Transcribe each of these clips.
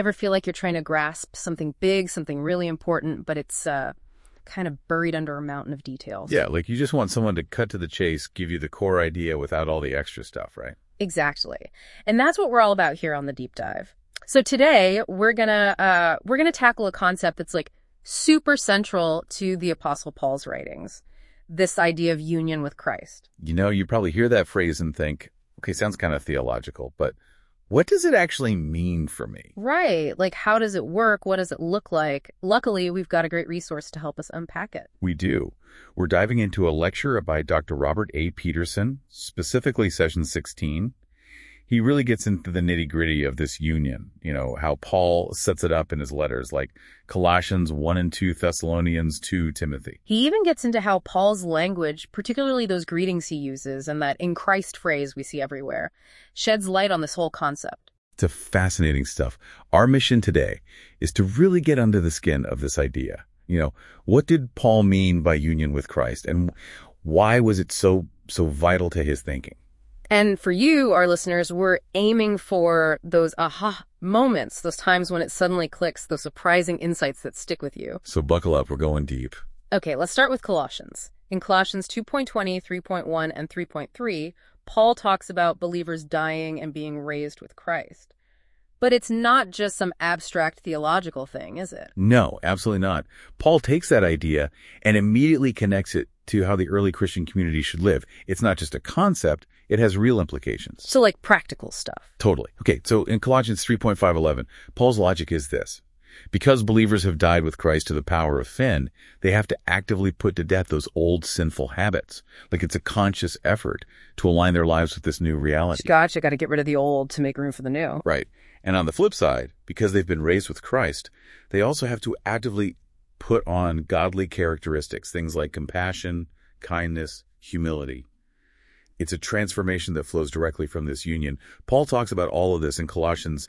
Ever feel like you're trying to grasp something big, something really important, but it's kind of buried under a mountain of details? Yeah, like you just want someone to cut to the chase, give you the core idea without all the extra stuff, right? Exactly. And that's what we're all about here on the Deep Dive. So today we're gonna tackle a concept that's like super central to the Apostle Paul's writings. This idea of union with Christ. You know, you probably hear that phrase and think, okay, sounds kind of theological, but what does it actually mean for me? Right. Like, how does it work? What does it look like? Luckily, we've got a great resource to help us unpack it. We do. We're diving into a lecture by Dr. Robert A. Peterson, specifically session 16. He really gets into the nitty-gritty of this union, you know, how Paul sets it up in his letters, like Colossians 1 and 2, Thessalonians 2, Timothy. He even gets into how Paul's language, particularly those greetings he uses and that in Christ phrase we see everywhere, sheds light on this whole concept. It's a fascinating stuff. Our mission today is to really get under the skin of this idea. You know, what did Paul mean by union with Christ, and why was it so vital to his thinking? And for you, our listeners, we're aiming for those aha moments, those times when it suddenly clicks, those surprising insights that stick with you. So buckle up, we're going deep. Okay, let's start with Colossians. In Colossians 2.20, 3.1, and 3.3, Paul talks about believers dying and being raised with Christ. But it's not just some abstract theological thing, is it? No, absolutely not. Paul takes that idea and immediately connects it to how the early Christian community should live. It's not just a concept, it has real implications. So like practical stuff. Totally. Okay, so in Colossians 3.5:11, Paul's logic is this. Because believers have died with Christ to the power of sin, they have to actively put to death those old sinful habits. Like it's a conscious effort to align their lives with this new reality. Gotcha, got to get rid of the old to make room for the new. Right. And on the flip side, because they've been raised with Christ, they also have to actively put on godly characteristics, things like compassion, kindness, humility. It's a transformation that flows directly from this union. Paul talks about all of this in Colossians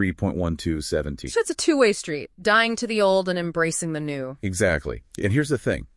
3.12-17. So it's a two-way street, dying to the old and embracing the new. Exactly. And here's the thing.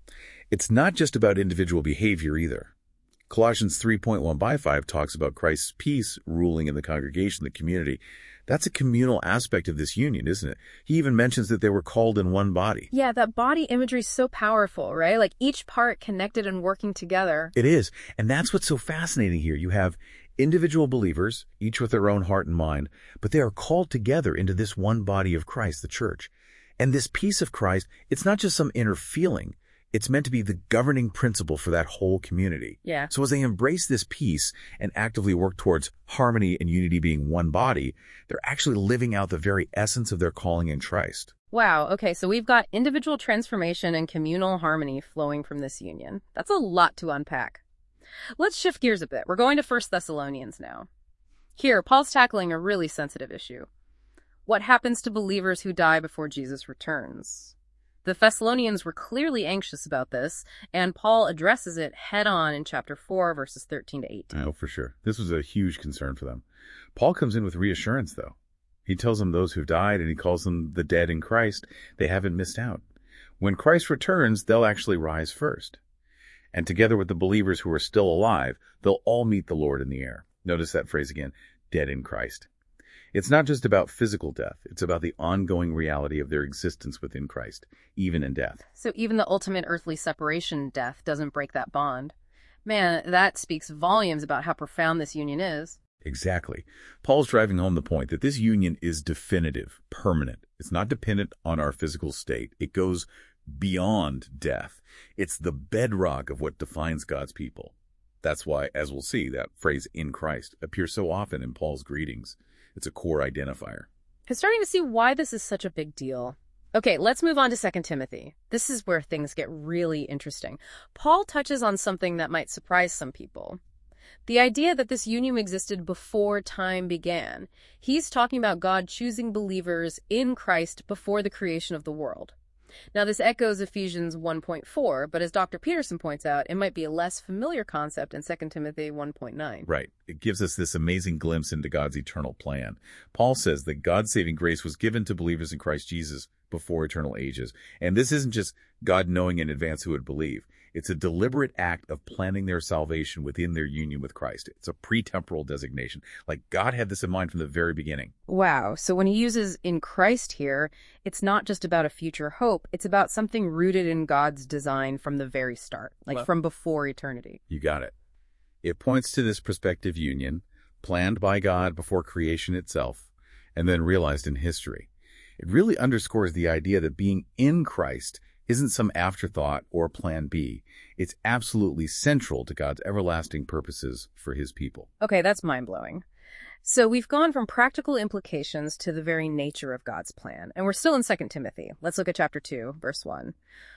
It's not just about individual behavior either. Colossians 3.1-5 talks about Christ's peace ruling in the congregation, the community. That's a communal aspect of this union, isn't it? He even mentions that they were called in one body. Yeah, that body imagery is so powerful, right? Like each part connected and working together. It is. And that's what's so fascinating here. You have individual believers, each with their own heart and mind, but they are called together into this one body of Christ, the church. And this peace of Christ, it's not just some inner feeling. It's meant to be the governing principle for that whole community. Yeah. So as they embrace this peace and actively work towards harmony and unity being one body, they're actually living out the very essence of their calling in Christ. Wow. Okay, so we've got individual transformation and communal harmony flowing from this union. That's a lot to unpack. Let's shift gears a bit. We're going to 1 Thessalonians now. Here, Paul's tackling a really sensitive issue. What happens to believers who die before Jesus returns? The Thessalonians were clearly anxious about this, and Paul addresses it head-on in chapter 4, verses 13-18. Oh, for sure. This was a huge concern for them. Paul comes in with reassurance, though. He tells them those who've died, and he calls them the dead in Christ. They haven't missed out. When Christ returns, they'll actually rise first. And together with the believers who are still alive, they'll all meet the Lord in the air. Notice that phrase again, dead in Christ. It's not just about physical death. It's about the ongoing reality of their existence within Christ, even in death. So even the ultimate earthly separation, death, doesn't break that bond. Man, that speaks volumes about how profound this union is. Exactly. Paul's driving home the point that this union is definitive, permanent. It's not dependent on our physical state. It goes beyond death. It's the bedrock of what defines God's people. That's why, as we'll see, that phrase in Christ appears so often in Paul's greetings. It's a core identifier. I'm starting to see why this is such a big deal. Okay, let's move on to 2 Timothy. This is where things get really interesting. Paul touches on something that might surprise some people. The idea that this union existed before time began. He's talking about God choosing believers in Christ before the creation of the world. Now, this echoes Ephesians 1.4, but as Dr. Peterson points out, it might be a less familiar concept in 2 Timothy 1.9. Right. It gives us this amazing glimpse into God's eternal plan. Paul says that God's saving grace was given to believers in Christ Jesus before eternal ages. And this isn't just God knowing in advance who would believe. It's a deliberate act of planning their salvation within their union with Christ. It's a pretemporal designation. Like God had this in mind from the very beginning. Wow. So when he uses in Christ here, it's not just about a future hope. It's about something rooted in God's design from the very start, like from before eternity. You got it. It points to this prospective union, planned by God before creation itself, and then realized in history. It really underscores the idea that being in Christ isn't some afterthought or plan B. It's absolutely central to God's everlasting purposes for his people. Okay, that's mind-blowing. So we've gone from practical implications to the very nature of God's plan, and we're still in 2 Timothy. Let's look at chapter 2, verse 1.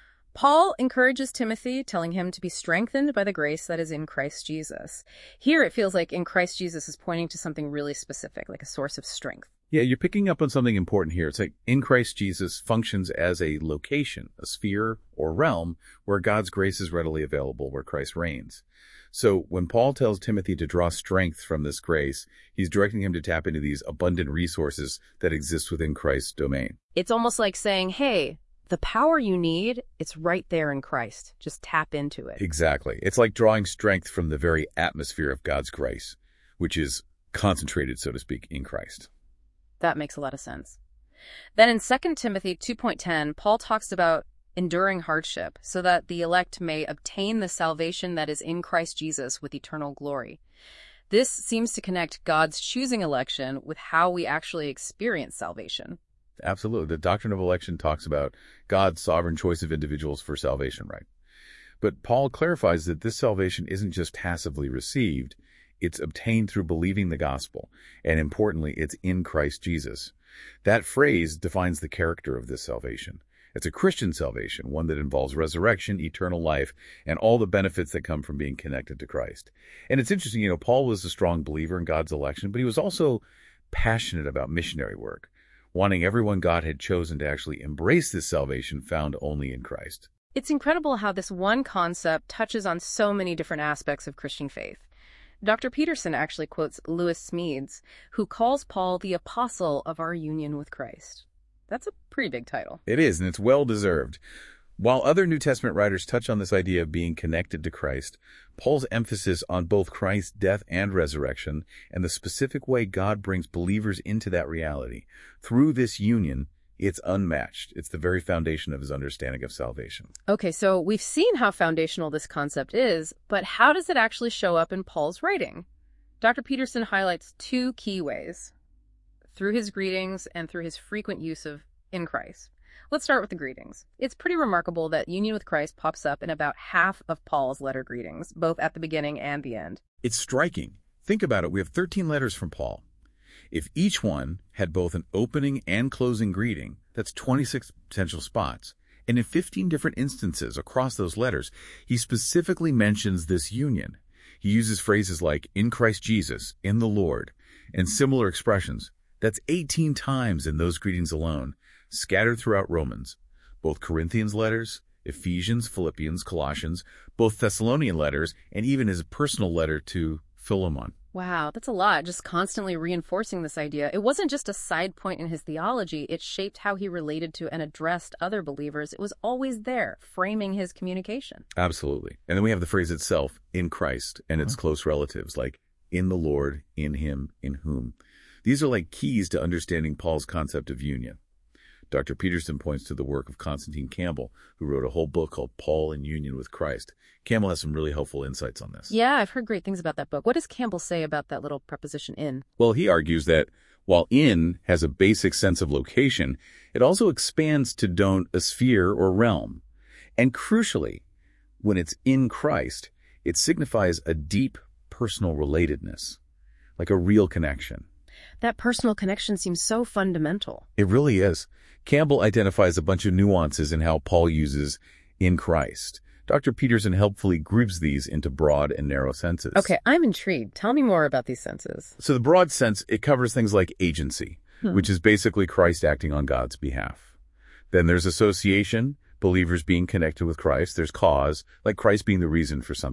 Paul encourages Timothy, telling him to be strengthened by the grace that is in Christ Jesus. Here it feels like in Christ Jesus is pointing to something really specific, like a source of strength. Yeah, you're picking up on something important here. It's like in Christ Jesus functions as a location, a sphere or realm where God's grace is readily available, where Christ reigns. So when Paul tells Timothy to draw strength from this grace, he's directing him to tap into these abundant resources that exist within Christ's domain. It's almost like saying, hey, the power you need, it's right there in Christ. Just tap into it. Exactly. It's like drawing strength from the very atmosphere of God's grace, which is concentrated, so to speak, in Christ. That makes a lot of sense. Then in 2 Timothy 2.10, Paul talks about enduring hardship so that the elect may obtain the salvation that is in Christ Jesus with eternal glory. This seems to connect God's choosing election with how we actually experience salvation. Absolutely. The doctrine of election talks about God's sovereign choice of individuals for salvation, right? But Paul clarifies that this salvation isn't just passively received. It's obtained through believing the gospel, and importantly, it's in Christ Jesus. That phrase defines the character of this salvation. It's a Christian salvation, one that involves resurrection, eternal life, and all the benefits that come from being connected to Christ. And it's interesting, Paul was a strong believer in God's election, but he was also passionate about missionary work, wanting everyone God had chosen to actually embrace this salvation found only in Christ. It's incredible how this one concept touches on so many different aspects of Christian faith. Dr. Peterson actually quotes Lewis Smedes, who calls Paul the apostle of our union with Christ. That's a pretty big title. It is, and it's well-deserved. While other New Testament writers touch on this idea of being connected to Christ, Paul's emphasis on both Christ's death and resurrection and the specific way God brings believers into that reality. Through this union, it's unmatched. It's the very foundation of his understanding of salvation. Okay, so we've seen how foundational this concept is, but how does it actually show up in Paul's writing? Dr. Peterson highlights two key ways: through his greetings and through his frequent use of in Christ. Let's start with the greetings. It's pretty remarkable that union with Christ pops up in about half of Paul's letter greetings, both at the beginning and the end. It's striking. Think about it. We have 13 letters from Paul. If each one had both an opening and closing greeting, that's 26 potential spots. And in 15 different instances across those letters, he specifically mentions this union. He uses phrases like in Christ Jesus, in the Lord, and similar expressions. That's 18 times in those greetings alone, scattered throughout Romans, both Corinthians letters, Ephesians, Philippians, Colossians, both Thessalonian letters, and even his personal letter to Philemon. Wow, that's a lot, just constantly reinforcing this idea. It wasn't just a side point in his theology. It shaped how he related to and addressed other believers. It was always there, framing his communication. Absolutely. And then we have the phrase itself, in Christ, and its close relatives, like in the Lord, in him, in whom. These are like keys to understanding Paul's concept of union. Dr. Peterson points to the work of Constantine Campbell, who wrote a whole book called Paul in Union with Christ. Campbell has some really helpful insights on this. Yeah, I've heard great things about that book. What does Campbell say about that little preposition in? Well, he argues that while in has a basic sense of location, it also expands to denote a sphere or realm. And crucially, when it's in Christ, it signifies a deep personal relatedness, like a real connection. That personal connection seems so fundamental. It really is. Campbell identifies a bunch of nuances in how Paul uses in Christ. Dr. Peterson helpfully groups these into broad and narrow senses. Okay, I'm intrigued. Tell me more about these senses. So the broad sense, it covers things like agency, which is basically Christ acting on God's behalf. Then there's association, believers being connected with Christ. There's cause, like Christ being the reason for something.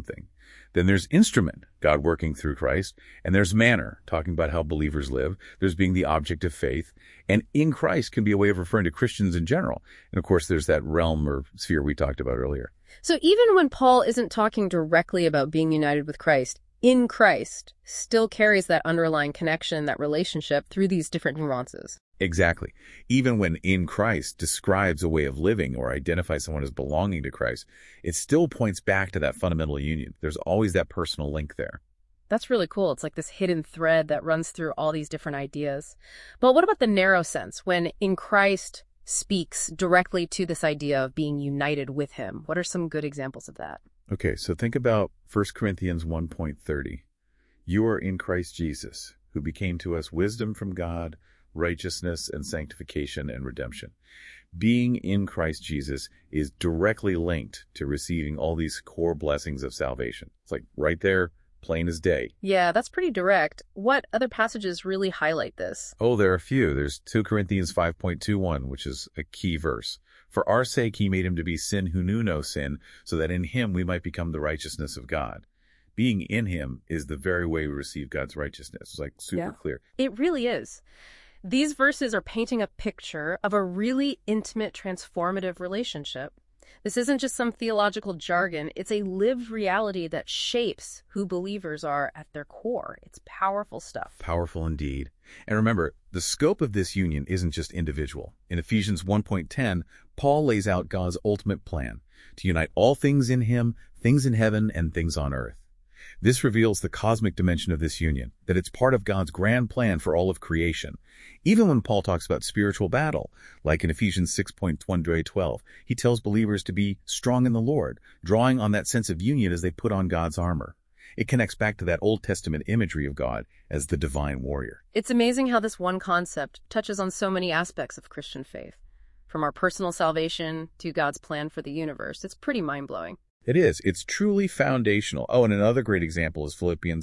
Then there's instrument, God working through Christ. And there's manner, talking about how believers live. There's being the object of faith. And in Christ can be a way of referring to Christians in general. And of course, there's that realm or sphere we talked about earlier. So even when Paul isn't talking directly about being united with Christ, in Christ still carries that underlying connection, that relationship through these different nuances. Exactly. Even when in Christ describes a way of living or identifies someone as belonging to Christ, it still points back to that fundamental union. There's always that personal link there. That's really cool. It's like this hidden thread that runs through all these different ideas. But what about the narrow sense when in Christ speaks directly to this idea of being united with him? What are some good examples of that? Okay, so think about 1 Corinthians 1:30. You are in Christ Jesus, who became to us wisdom from God, righteousness and sanctification and redemption. Being in Christ Jesus is directly linked to receiving all these core blessings of salvation. It's like right there, plain as day. Yeah, that's pretty direct. What other passages really highlight this? Oh, there are a few. There's 2 Corinthians 5:21, which is a key verse. For our sake he made him to be sin who knew no sin, so that in him we might become the righteousness of God. Being in him is the very way we receive God's righteousness. It's like super clear. It really is. These verses are painting a picture of a really intimate, transformative relationship. This isn't just some theological jargon. It's a lived reality that shapes who believers are at their core. It's powerful stuff. Powerful indeed. And remember, the scope of this union isn't just individual. In Ephesians 1:10, Paul lays out God's ultimate plan to unite all things in him, things in heaven and things on earth. This reveals the cosmic dimension of this union, that it's part of God's grand plan for all of creation. Even when Paul talks about spiritual battle, like in Ephesians 6:1-12, he tells believers to be strong in the Lord, drawing on that sense of union as they put on God's armor. It connects back to that Old Testament imagery of God as the divine warrior. It's amazing how this one concept touches on so many aspects of Christian faith, from our personal salvation to God's plan for the universe. It's pretty mind-blowing. It is. It's truly foundational. Oh, and another great example is Philippians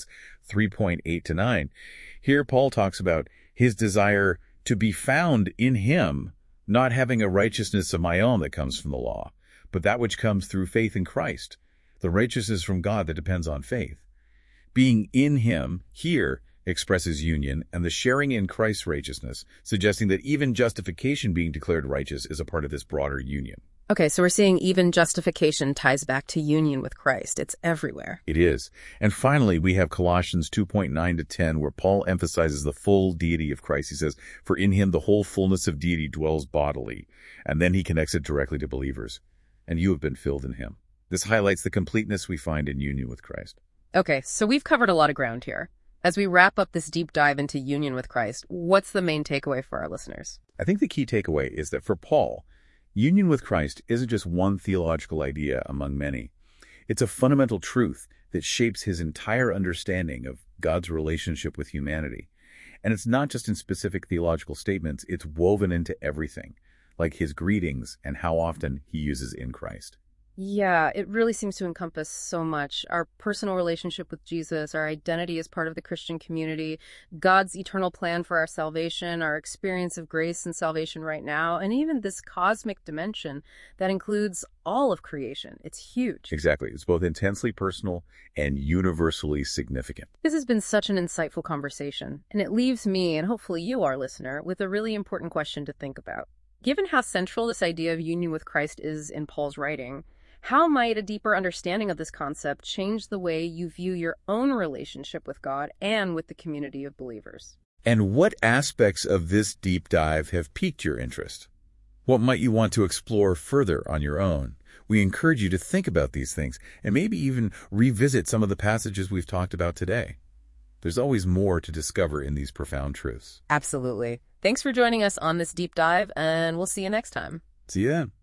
3:8-9. Here, Paul talks about his desire to be found in him, not having a righteousness of my own that comes from the law, but that which comes through faith in Christ, the righteousness from God that depends on faith. Being in him here expresses union and the sharing in Christ's righteousness, suggesting that even justification being declared righteous is a part of this broader union. Okay, so we're seeing even justification ties back to union with Christ. It's everywhere. It is. And finally, we have Colossians 2:9-10, where Paul emphasizes the full deity of Christ. He says, for in him the whole fullness of deity dwells bodily. And then he connects it directly to believers. And you have been filled in him. This highlights the completeness we find in union with Christ. Okay, so we've covered a lot of ground here. As we wrap up this deep dive into union with Christ, what's the main takeaway for our listeners? I think the key takeaway is that for Paul, union with Christ isn't just one theological idea among many. It's a fundamental truth that shapes his entire understanding of God's relationship with humanity. And it's not just in specific theological statements, it's woven into everything, like his greetings and how often he uses in Christ. Yeah, it really seems to encompass so much. Our personal relationship with Jesus, our identity as part of the Christian community, God's eternal plan for our salvation, our experience of grace and salvation right now, and even this cosmic dimension that includes all of creation. It's huge. Exactly. It's both intensely personal and universally significant. This has been such an insightful conversation, and it leaves me, and hopefully you, our listener, with a really important question to think about. Given how central this idea of union with Christ is in Paul's writing, how might a deeper understanding of this concept change the way you view your own relationship with God and with the community of believers? And what aspects of this deep dive have piqued your interest? What might you want to explore further on your own? We encourage you to think about these things and maybe even revisit some of the passages we've talked about today. There's always more to discover in these profound truths. Absolutely. Thanks for joining us on this deep dive, and we'll see you next time. See you then.